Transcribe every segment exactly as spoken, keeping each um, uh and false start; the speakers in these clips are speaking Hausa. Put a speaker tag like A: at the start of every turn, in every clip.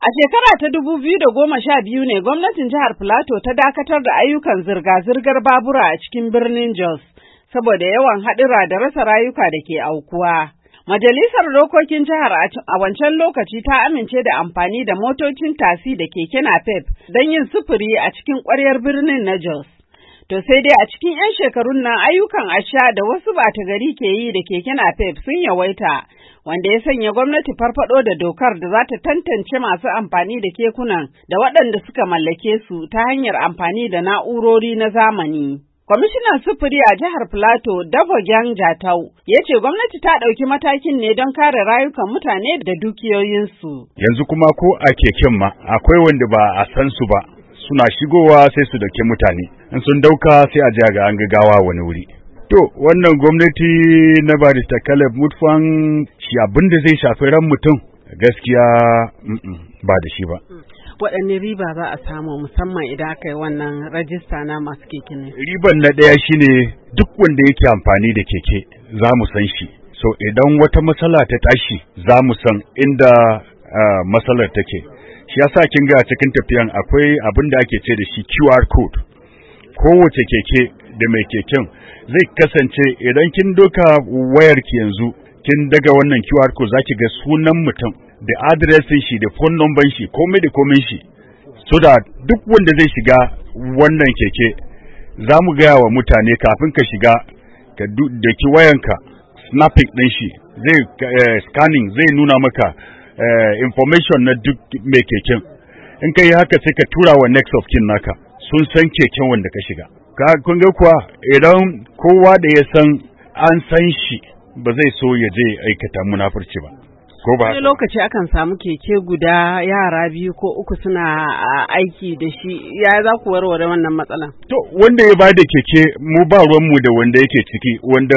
A: A shekara ta dubu biyu da goma sha biyu ne gwamnatin jihar Filato ta dakatar da ayyukan zirga-zirgar babura a cikin birnin Jos saboda yawan haɗura da rasa rayuka da ke aukuwa. Majalisar Dokokin Jihar a wancan lokaci ta amince da amfani da motocin tasi da keke napep don yin sufuri a cikin ƙwaryar birnin na Jos. To sai dai a cikin 'yan shekarun nan ayyukan asha da wasu ɓata gari ke yi da keke napep sun yawaita, wanda ya sanya gwamnati farfado da dokar da za ta tantance masu amfani da kekunan da waɗanda suka mallake su ta hanyar amfani da na'urori na zamani. Kwamishinan sufuri a jihar Filato, Davogyang Jatau, ya ce gwamnati ta ɗauki matakin ne don kare rayukan mutane da dukiyoyinsu.
B: Yanzu kuma ko a keken ma akwai wanda ba a san su ba, suna shigowa sai su dauke mutane, in sun dauka sai a ji ga an gagawa wani wuri. To, wannan gwamnati na Barista Caleb Mutfwang shi abin da zai shafi ran mutum gaskiya ba da shi ba.
A: Waɗanne riba za a samu musamman idan aka yi wannan rajista na masu keke ne?
B: Riban na ɗaya shine duk wanda yake amfani da keke za mu san shi. So idan wata matsala ta tashi za mu san inda uh, matsalar take. Shi yasa kin ga cikin tafiyan akwai abin da ake ce da shi Q R code. Kowace keke da mai keken zai kasance idan kin doka wayarki yanzu kin daga wannan Q R code zaki ga sunan mutum da adireshin shi da phone number shi komai da komai shi, so da duk wanda zai shiga wannan keke za mu gaya wa mutane kafin ka shiga ka daki wayanka snapping ɗin shi zai uh, scanning zai nuna maka uh, information na duk mai keken. In ka yi haka sai ka tura wa next of kin naka sun san keken wanda ka shiga. Ka kun ga kuwa idan kowa da ya san an san shi ba zai so ya je aikata munafurci ba. Ko ba
A: wani lokaci akan samu keke guda yara biyu ko uku suna aiki da shi, ya za ku warware wannan matsalan?
B: To wanda ya bada keke mu ba ruwanmu da wanda yake ciki, wanda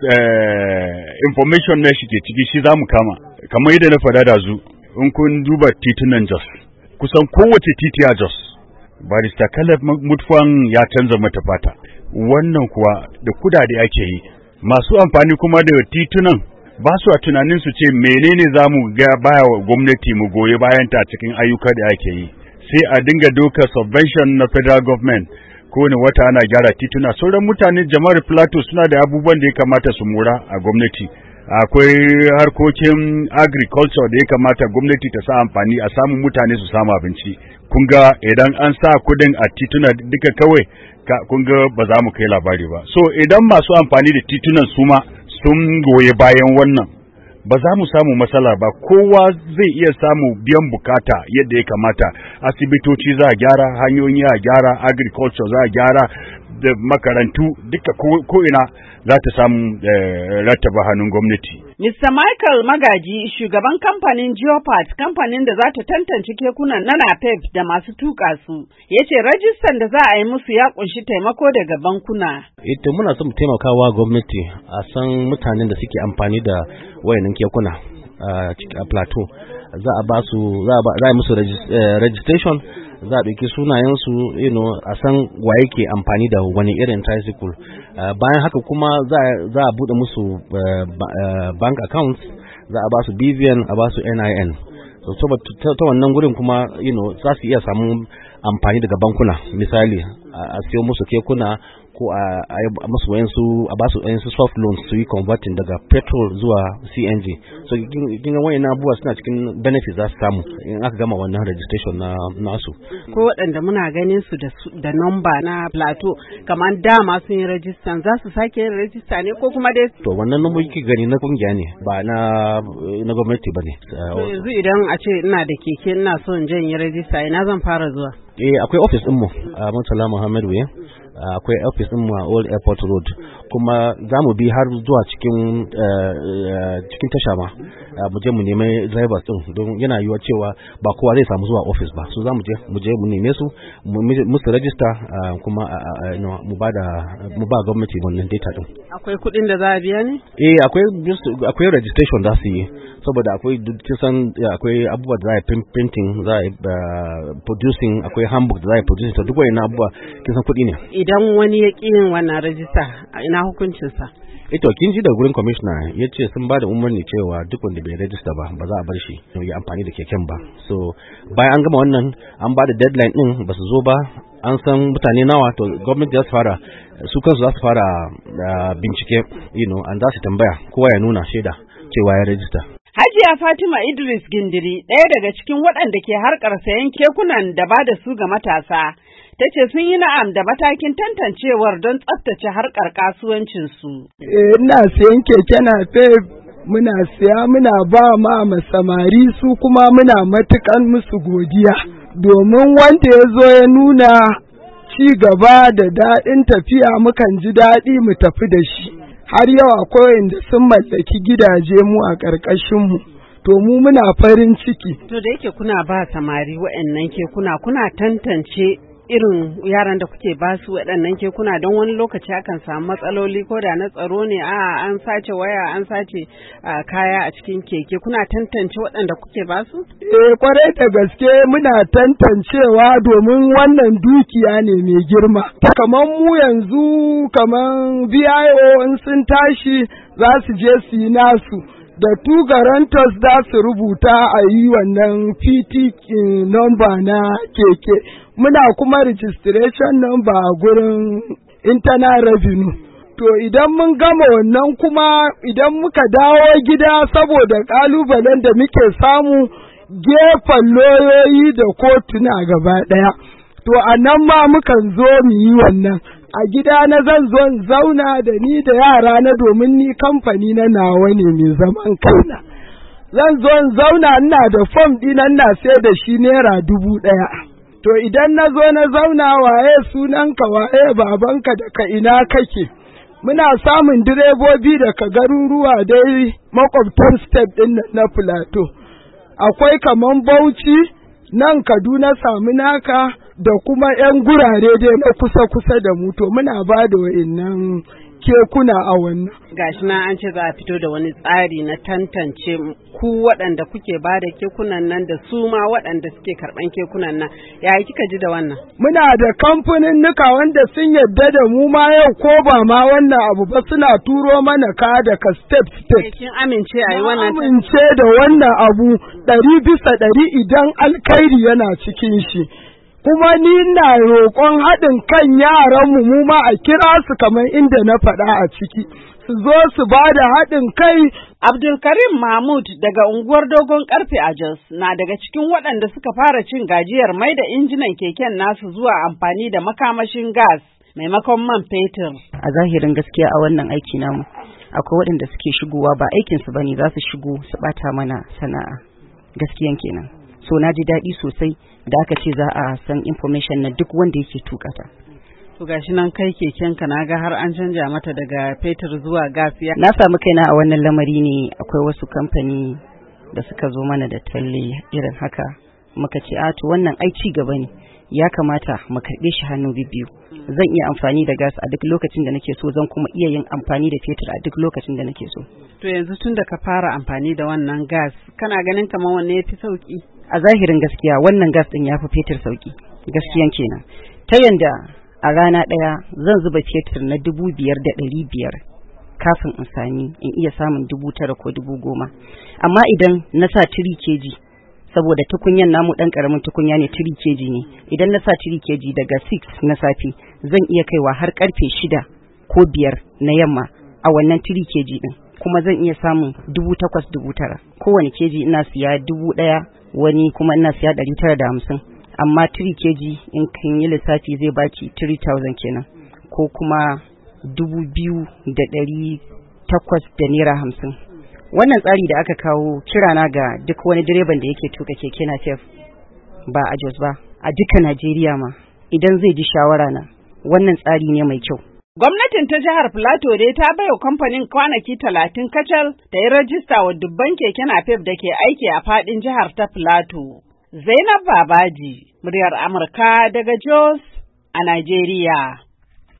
B: uh, information na shi ke ciki shi za mu kama. Kamar yadda na faɗa da zu, in kun duba titunan Jos, kusan kowace titi a Jos, Barista Caleb Mutfwang ya canza mata fata. Wannan kuwa da kudade ake yi. Masu amfani kuma da titunan ba su a tunanin su ce menene za mu ga baya wa gwamnati mu goyi bayan ta cikin ayyuka da ake yi. Sai a dinga doka subvention na federal government ko ne wata ana gyara tituna. Sauran mutane jama'ar Plateau suna da abubuwan da ya kamata su mura a gwamnati. Akwai harkokin agriculture da ya kamata gwamnati ta sa amfani a samu mutane su samu abinci. Kun ga idan an sa kudin a tituna duka kawai kun ga ba za mu kai labari ba. So idan masu amfani da titunan su ma sun goye bayan wannan ba za mu samu matsala ba, kowa zai iya samu biyan bukata yadda ya kamata. Asibitoci za a gyara, hanyoyi a gyara, agriculture za a gyara, da makarantu duka ko'ina za ta samu eh, rattaba hannun gwamnati.
A: Mister Michael Magaji, shugaban kamfanin Geopath, kamfanin da za ta tantance kekunan na napep da masu tuka su, ya ce rajistan da za a yi musu ya kunshi taimako daga bankuna.
C: Ita muna son taimakawa gwamnati a san mutanen da suke amfani da wayannan kekuna a Plateau. Za a ba su za a yi musu registration, za a ɗauki sunayensu, you know, a san wa yake amfani da wani irin tricycle. Uh, bayan haka kuma za a buɗe musu uh, uh, bank accounts, za a ba su B V N, a ba su N I N. So, ta, ta wannan gurin kuma, you know, za su iya samun amfani daga bankuna. Misali, a siyo musu kekuna ko a musu wayansu a ba su wayansu soft loans su yi converting daga petrol zuwa C N G. So kin ga wayannan abubuwa suna cikin benefits za su samu in aka gama wannan registration na nasu.
A: Ko waɗanda muna ganin su da da number na Plateau kamar dama sun yi register, za su sake yin register ne ko kuma dai
C: to wannan number kike gani na kungiya ne ba na na gwamnati bane.
A: Yanzu idan a ce ina da keke ina so in je in yi register ina zan fara zuwa?
C: Eh akwai office din mu a Murtala Muhammad Way. Akwai office din mu a Old Airport Road, kuma za mu bi har zuwa cikin cikin tasha ma mu je mu nemi drivers din, don yana yiwa cewa ba kowa zai samu zuwa office ba. So za mu je mu je mu neme su mu su register, kuma mu ba da mu ba gwamnati wannan data din.
A: Akwai kuɗin da za a biya ne?
C: Eh akwai akwai registration da su yi, saboda akwai kisan akwai abubuwa da za a printing, za a producing, akwai handbook da za a producing, to duk wayannan abubuwa kisan kuɗi ne.
A: Idan wani ya ƙi yin wannan rajista, ina hukuncinsa?
C: Ito kin ji da gurin commissioner ya ce sun ba da umarni cewa duk wanda bai register ba ba za a bar shi ya amfani da keken ba. So bayan an gama wannan an ba da deadline din ba su zo ba, an san mutane nawa, to gwamnati za su fara su kansu za su fara bincike, you know, an za su tambaya kowa ya nuna shaida cewa ya register.
A: Hajiya Fatima Idris Gindiri, ɗaya daga cikin waɗanda ke harkar sayan kekunan da ba da su ga matasa, ta ce sun yi na'am da matakin tantancewar don tsaftace harkar kasuwancinsu.
D: Eh, ina sayan keke napep, muna siya muna ba ma samari, su kuma muna matukan musu godiya. Domin wanda ya zo ya nuna ci gaba da daɗin tafiya mukan ji daɗi mu tafi da shi. Har yau akwai wanda sun mallaki gidaje mu a ƙarƙashinmu, to mu muna farin ciki.
A: To da yake kuna ba samari waɗannan kekuna, kuna tantance irin yaran da kuke ba su waɗannan kekuna, don wani lokaci akan samu matsaloli ko da na tsaro ne, a an sace waya, an sace kaya a cikin keke, kuna tantance waɗanda kuke ba su?
D: Eh, kwarai da gaske muna tantancewa domin wannan dukiya ne mai girma. Kamar mu yanzu, kamar V I O in sun tashi za su je su yi nasu, da two guarantors za su rubuta a yi wannan P T number na keke. Muna kuma registration number a gurin internal revenue. To idan mun gama wannan kuma idan muka dawo gida, saboda ƙalubalen da muke samu gefen loyoyi da kotuna gaba ɗaya, to a nan ma mukan zo mu yi wannan. A gida na zan zo in zauna da ni da yara na, domin ni kamfani na nawa ne mai zaman kaina. Zan zo in zauna ina da fom ɗina ina sai da shi naira dubu ɗaya. To idan na zo na zauna, waye sunanka, waye babanka, daga ina kake? Muna samun direbobi daga garuruwa dai makwabtan state ɗin na Plateau. Akwai kaman Bauchi, nan Kaduna Saminaka, da kuma ‘yan gurare dai na kusa-kusa da mu, to muna ba da wa'innan kekuna a wannan.
A: Gashi na an ce za a fito da wani tsari na tantance ku waɗanda kuke ba da kekunan nan da su ma waɗanda suke karɓan kekunan nan. Ya kika ji da wannan?
D: Muna da kamfanin nuka wanda sun yadda da mu ma yau, ko ba ma wannan abu ba suna turo mana ka daga step step.
A: Kin amince a yi wannan?
D: Amince da wannan abu ɗari bisa ɗari idan alkhairi yana cikin shi. Kuma ni na roƙon haɗin kan yaranmu mu ma a kira su kamar inda na faɗa a ciki, su zo su ba da haɗin kai.
A: Abdulkarim Mahmud daga unguwar Dogon Karfe a Jos na daga cikin waɗanda suka fara cin gajiyar mai da injinan keken nasu zuwa amfani da makamashin gas maimakon man fetur.
E: A zahirin gaskiya a wannan aiki namu, akwai waɗanda suke shigowa ba aikinsu ba ne, za su shigo su ɓata mana sana'a. Gaskiyan kenan. So na ji daɗi sosai da aka ce za a san information na duk wanda yake tukata.
A: To gashi nan kai kekenka na ga har an canja mata daga fetur zuwa gas.
E: Na samu kaina a wannan lamari ne, akwai wasu kamfani da suka zo mana da talle irin haka, muka ce a to wannan ai ci gaba ne, ya kamata mu karɓe shi hannu biyu. Zan iya amfani da gas a duk lokacin da nake so, zan kuma iya yin amfani da fetur a duk lokacin da nake so.
A: To yanzu tun da ka fara amfani da wannan gas, kana ganin kamar wanne ya fi sauki?
E: A zahirin gaskiya wannan gas ɗin ya fi fetur sauki, gaskiyan kenan. Ta yanda a rana ɗaya zan zuba fetur na dubu biyar da ɗari biyar kafin in sami in iya samun dubu tara ko dubu goma. Amma idan na sa tiri keji, saboda tukunyan namu ɗan ƙaramin tukunya ne, tiri keji ne, idan na sa tiri keji daga six na safe zan iya kaiwa har ƙarfe shida ko biyar na yamma a wannan tiri keji ɗin, kuma zan iya samun dubu takwas dubu tara. Kowane keji ina siya dubu ɗaya, wani kuma ina siya ɗari tara da hamsin. Amma tiri keji in kan yi lissafi zai baki three thousand kenan, ko kuma dubu biyu da ɗari takwas da naira hamsin. Wannan tsari da aka kawo, kirana ga duk wani direban da yake tuka keke napep ba a Jos ba, a duka Najeriya ma, idan zai ji shawara na, wannan tsari ne mai kyau.
A: Gwamnatin ta jihar Plateau dai ta baiwa kamfanin kwanaki talatin kacal da ya rajista wa dubban keke napep da ke aiki a faɗin jihar ta Plateau. Zainab Babaji, muryar Amurka daga Jos a Najeriya.